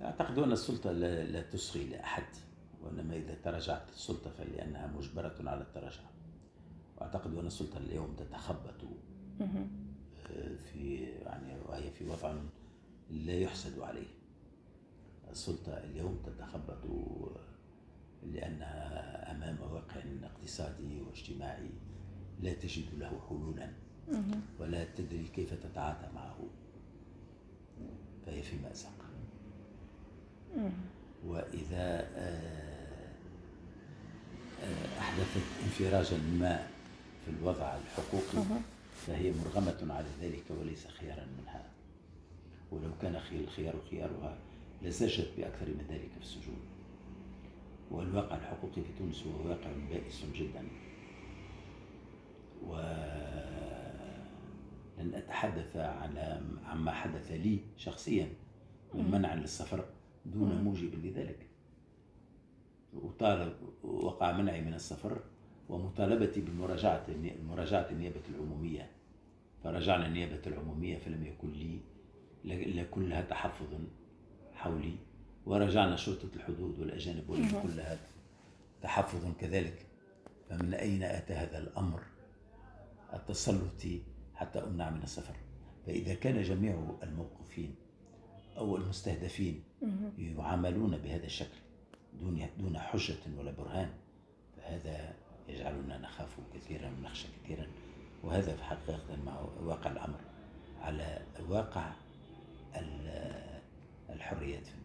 أعتقد أن السلطة لا تصغي لأحد، وإنما إذا تراجعت السلطة فلأنها مجبرة على التراجع. وأعتقد أن السلطة اليوم تتخبط وهي في وضع لا يحسد عليه. السلطة اليوم تتخبط لأنها أمام واقع اقتصادي واجتماعي لا تجد له حلولا ولا تدري كيف تتعاطى معه، فهي في مأزق. وإذا أحدثت انفراجا ما في الوضع الحقوقي فهي مرغمة على ذلك وليس خيارا منها. ولو كان الخيار خيارها لزجت بأكثر من ذلك في السجون. والواقع الحقوقي في تونس هو واقع بائس جدا، ولن أتحدث عما حدث لي شخصيا من منع للسفر دون موجب لذلك. وقع منعي من السفر ومطالبتي بمراجعة النيابة العمومية، فرجعنا النيابة العمومية فلم يكن لكن لها تحفظ حولي، ورجعنا شرطة الحدود والأجانب ولم يكن لها تحفظ كذلك. فمن أين أتى هذا الأمر التسلطي حتى أمنع من السفر؟ فإذا كان جميع الموقوفين أو المستهدفين يعاملون بهذا الشكل دون حجة ولا برهان، فهذا يجعلنا نخاف كثيرا ونخشى كثيرا. وهذا في حقيقة مع واقع الأمر على واقع الحريات.